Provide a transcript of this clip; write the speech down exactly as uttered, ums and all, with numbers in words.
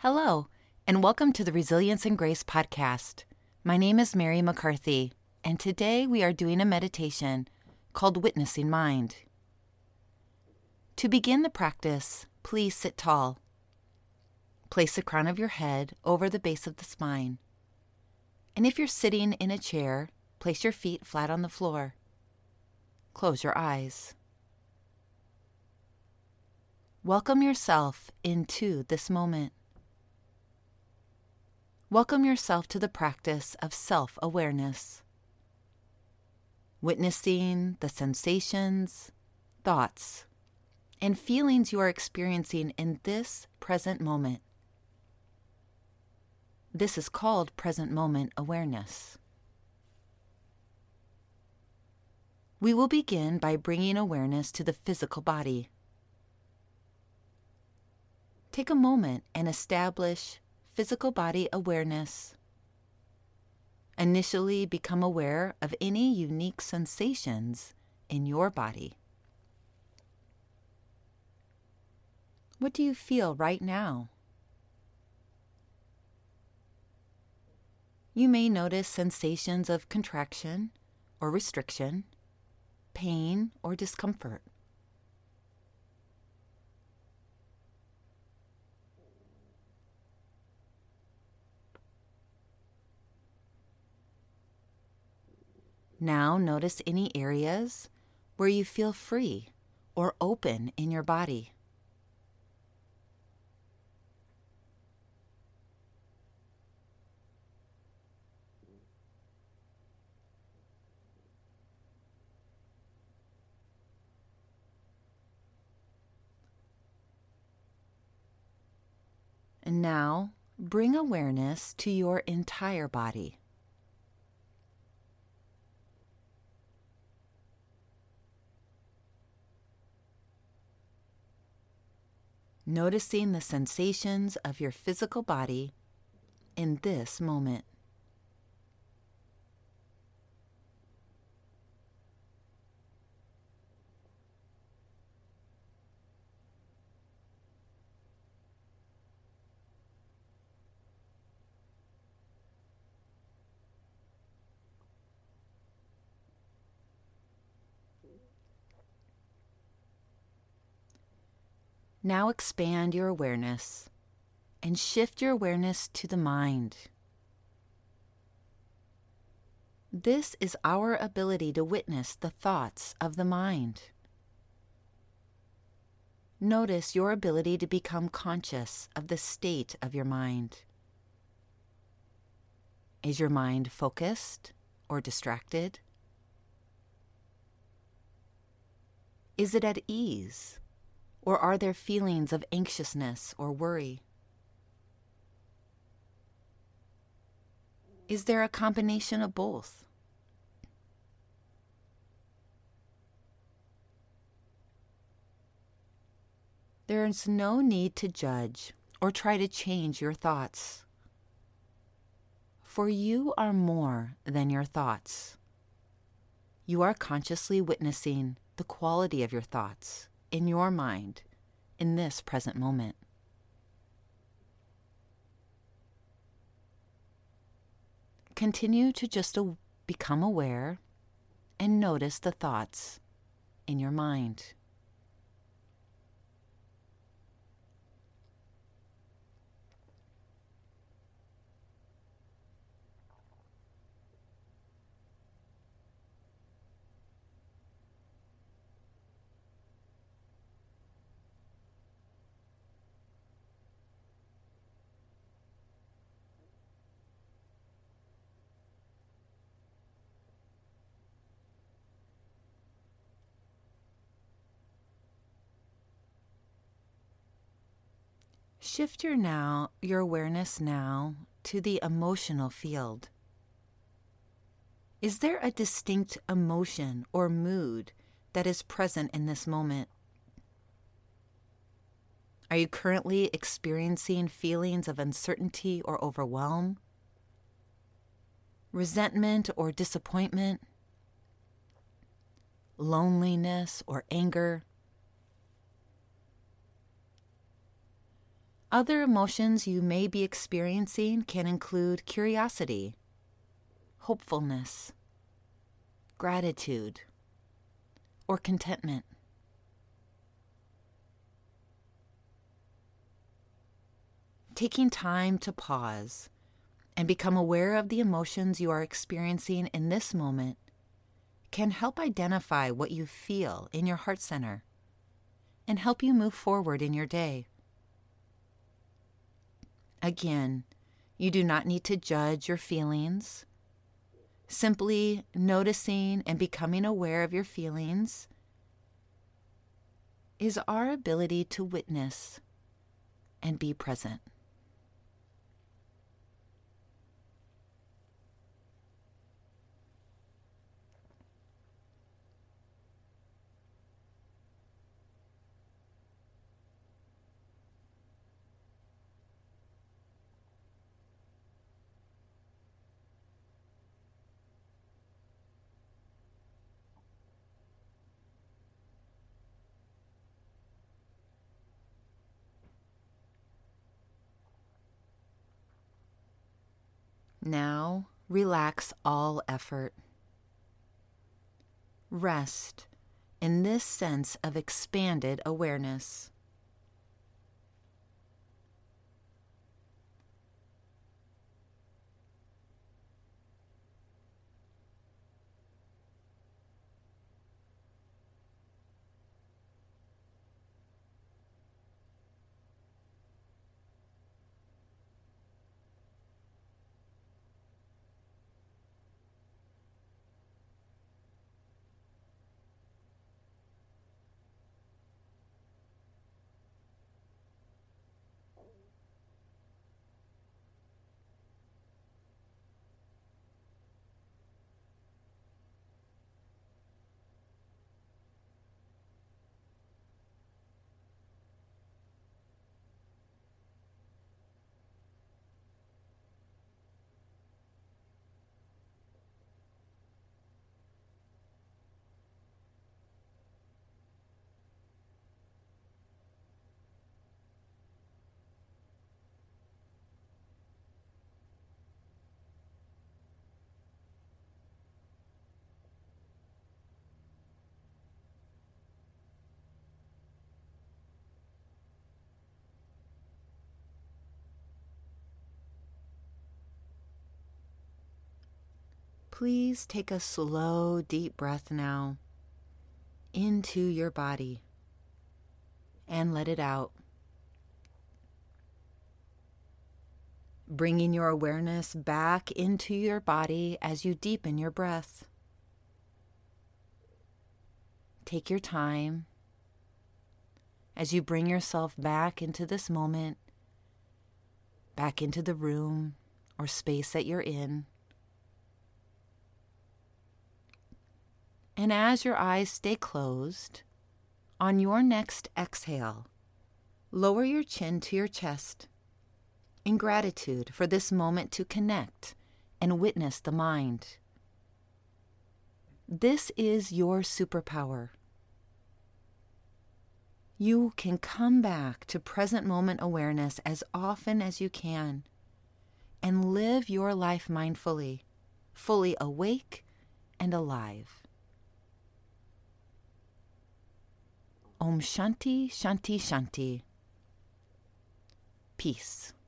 Hello, and welcome to the Resilience and Grace podcast. My name is Mary McCarthy, and today we are doing a meditation called Witnessing Mind. To begin the practice, please sit tall. Place the crown of your head over the base of the spine. And if you're sitting in a chair, place your feet flat on the floor. Close your eyes. Welcome yourself into this moment. Welcome yourself to the practice of self-awareness, witnessing the sensations, thoughts, and feelings you are experiencing in this present moment. This is called present moment awareness. We will begin by bringing awareness to the physical body. Take a moment and establish physical body awareness. Initially, become aware of any unique sensations in your body. What do you feel right now? You may notice sensations of contraction or restriction, pain or discomfort. Now notice any areas where you feel free or open in your body. And now bring awareness to your entire body. Noticing the sensations of your physical body in this moment. Now expand your awareness and shift your awareness to the mind. This is our ability to witness the thoughts of the mind. Notice your ability to become conscious of the state of your mind. Is your mind focused or distracted? Is it at ease? Or are there feelings of anxiousness or worry? Is there a combination of both? There is no need to judge or try to change your thoughts, for you are more than your thoughts. You are consciously witnessing the quality of your thoughts in your mind, in this present moment. Continue to just a- become aware and notice the thoughts in your mind. Shift your now, your awareness now to the emotional field. Is there a distinct emotion or mood that is present in this moment? Are you currently experiencing feelings of uncertainty or overwhelm? Resentment or disappointment? Loneliness or anger? Other emotions you may be experiencing can include curiosity, hopefulness, gratitude, or contentment. Taking time to pause and become aware of the emotions you are experiencing in this moment can help identify what you feel in your heart center and help you move forward in your day. Again, you do not need to judge your feelings. Simply noticing and becoming aware of your feelings is our ability to witness and be present. Now, relax all effort. Rest in this sense of expanded awareness. Please take a slow, deep breath now into your body and let it out. Bringing your awareness back into your body as you deepen your breath. Take your time as you bring yourself back into this moment, back into the room or space that you're in. And as your eyes stay closed, on your next exhale, lower your chin to your chest in gratitude for this moment to connect and witness the mind. This is your superpower. You can come back to present moment awareness as often as you can and live your life mindfully, fully awake and alive. Om Shanti, Shanti, Shanti. Peace.